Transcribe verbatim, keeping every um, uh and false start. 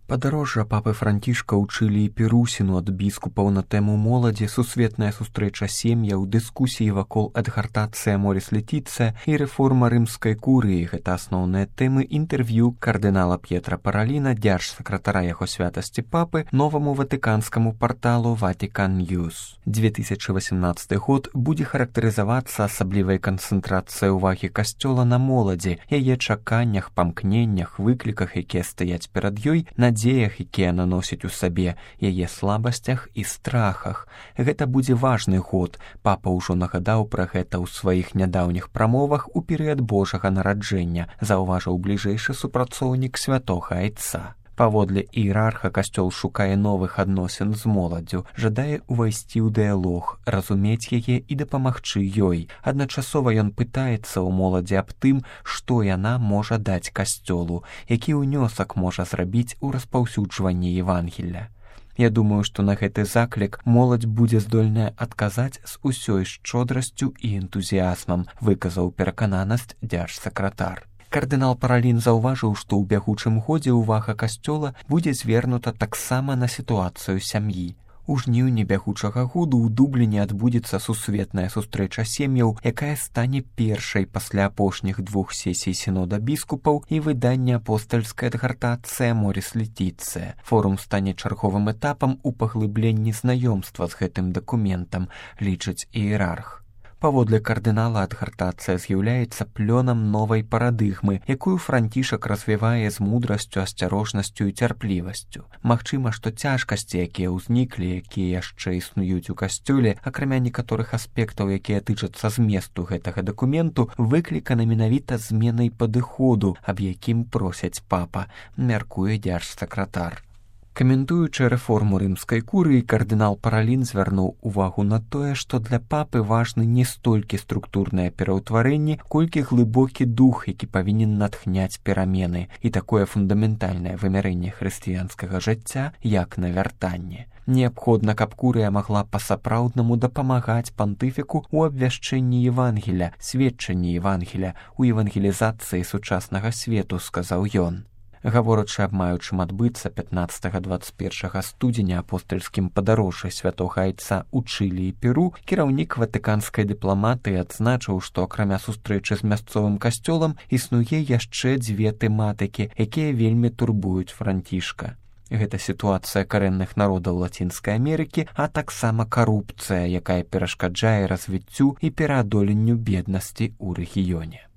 Падарожжа папы Францішка ў Чылі і Перу, сінод біскупаў на тэму моладзі, сусветная сустрэча сем'яў, дыскусіі вакол адгартацыя Моріс Летіцыя і рэформа рымскай курыі. Гэта асноўныя тэмы інтэрв'ю кардынала П'етра Параліна, дзяржсакратара яго святасці папы, новаму ватыканскаму парталу Vatican News. две тысячы васямнаццаты год будзе характарызавацца асаблівай канцэнтрацыяй увагі касцёла на моладзі, яе чаканнях, памкненнях, выкліках, якія стаяць перад ёй, надзеях, якія наносіць у сабе, яе слабасцях і страхах. Гэта будзе важны год. Папа ўжо нагадаў пра гэта ў сваіх нядаўніх прамовах у перыяд Божага нараджэння, заўважыў бліжэйшы супрацоўнік святога айца. Паводле іерарха касцёл шукае новых адносін з моладдзю, жадае ўвайсці ў дыялог, разумець яе і дапамагчы ёй. Адначасова ён пытаецца ў моладзі аб тым, што яна можа даць касцёлу, які ўнёсак можа зрабіць у распаўсюджванні Евангелля. Я думаю, што на гэты заклік моладзь будзе здольная адказаць з усёй шчодрасцю і энтузіазмам, выказаў перакананасць дзяржсакратар. Кардынал Паралін заўважыў, што ў бягучым годзе ўвага касцёла будзе звернута таксама на сітуацыю сям'і. У жніўні бягучага году ў Дубліне адбудзецца сусветная сустрэча сем'яў, якая стане першай пасля апошніх двух сесій сінода біскупаў і выдання апостальскай адгартацыя Моріс Летіцыя. Форум стане чарговым этапам у паглыбленні знаёмства з гэтым дакументам, лічыць іерарх. Паводле кардынала адгартацыя з'яўляецца плёнам новай парадыгмы, якую Францішак развівае з мудрасцю, асцярожнасцю і цярплівасцю. Магчыма, што цяжкасці, якія ўзніклі, якія яшчэ існуюць у касцёле, акрамя некаторых аспектаў, якія тычацца зместу гэтага дакументу, выклікана менавіта зменай падыходу, аб якім просяць папа, мяркуе дзяржсакратар. Каментуючы рэформу рымскай курыі, кардынал Паралін звярнуў увагу на тое, што для папы важны не столькі структурныя пераўтварэнні, колькі глыбокі дух, які павінен натхняць перамены, і такое фундаментальнае вымярэнне хрысціянскага жыцця, як навяртанне. Неабходна, каб курыя магла па-сапраўднаму дапамагаць пантыфіку ў абвяшчэнні Евангеля, сведчанні Евангеля, у евангелізацыі сучаснага свету, сказаў ён. Гаворачы аб маючым адбыцца пятнаццатага дваццаць першага студзеня апостальскім падарожжы святога айца ў Чылі і Перу, кіраўнік ватыканскай дыпламатыі адзначыў, што акрамя сустрэчы з мясцовым касцёлам існуе яшчэ дзве тэматыкі, якія вельмі турбуюць Францішка. Гэта сітуацыя карэнных народаў Лацінскай Амерыкі, а таксама карупцыя, якая перашкаджае развіццю і пераадоленню беднасці ў рэгіёне.